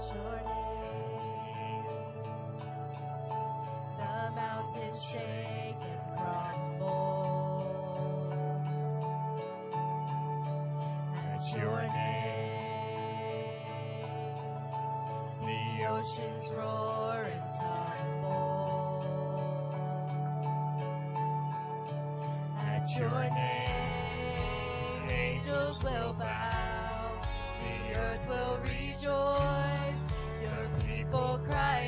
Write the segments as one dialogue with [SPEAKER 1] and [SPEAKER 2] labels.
[SPEAKER 1] your name, the mountains shake and crumble. At your name, the oceans roar and tumble. At your name, angels will bow, the earth will rejoice, your people cry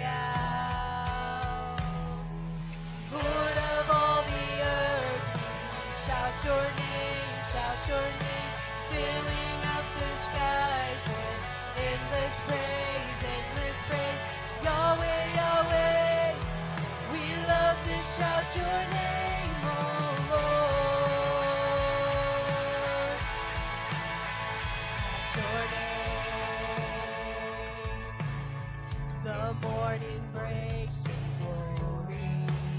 [SPEAKER 1] out. Lord of all the earth, shout your name, filling up the skies with endless praise, endless praise. Yahweh, Yahweh, we love to shout your name, oh Lord. At your name, the morning breaks in glory.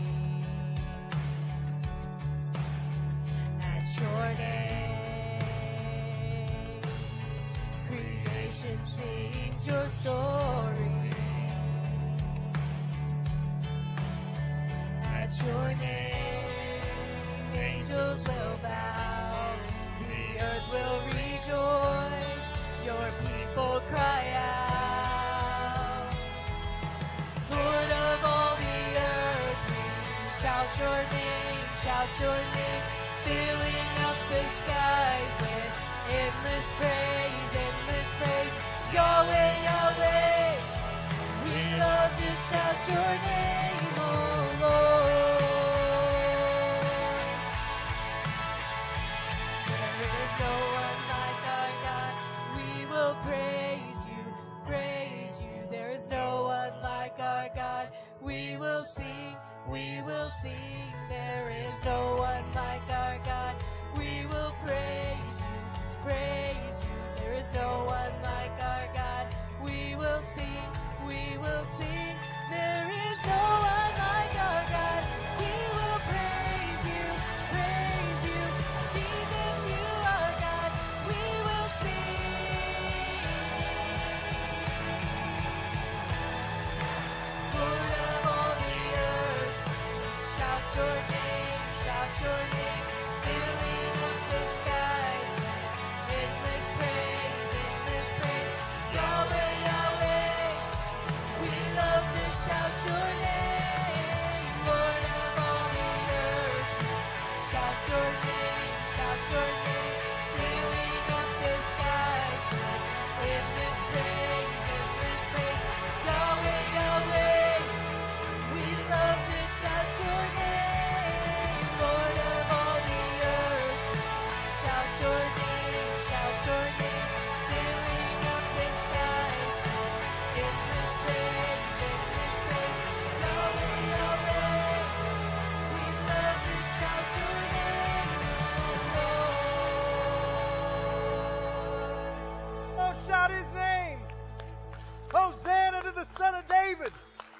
[SPEAKER 1] At your name, creation sings your story. At your name, angels will bow, the earth will rejoice, your people cry out. Lord of all the earth, we shout your name, filling up the skies with endless praise, endless praise. Yahweh, Yahweh, we love to shout your name, oh Lord. There is no one like our God, we will praise you, praise you. There is no one like our God, we will sing, we will sing. There is no one like